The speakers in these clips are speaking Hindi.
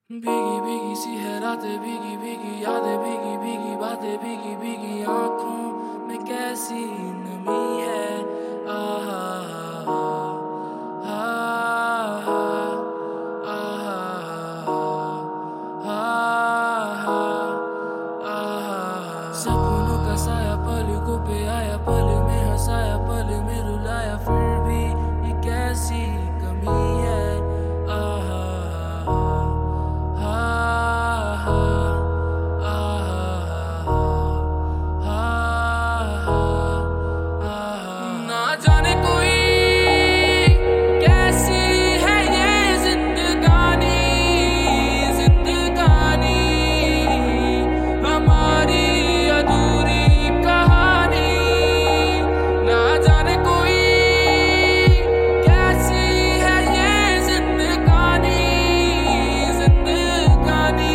भीगी भीगी सी है रातें, भीगी भीगी यादें, भीगी भीगी बातें, भीगी भीगी आंखों में कैसी नमी है। आहा आहा आहा आहा। सपनों का साया पलकों पे आया, पल में हंसाया, पल में रुलाया, फिर भी ये कैसी कमी है। आहा ना जाने कोई कैसी है ये जिंदगानी, जिंदगानी हमारी अधूरी कहानी। ना जाने कोई कैसी है ये जिंदगानी, जिंदगानी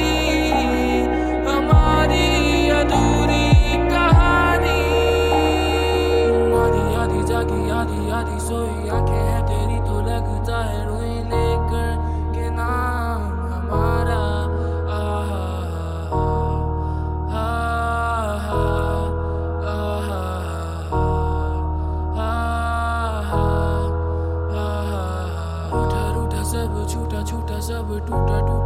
हमारी अधूरी कहानी। आधी आधी जागी, आधी आधी सोई आंखें हैं तेरी तो लगता है रोई, लेकर के नाम हमारा। आहा आहा आहा आहा। रूठा रूठा सब, छूटा छूटा सब, टूटा टूटा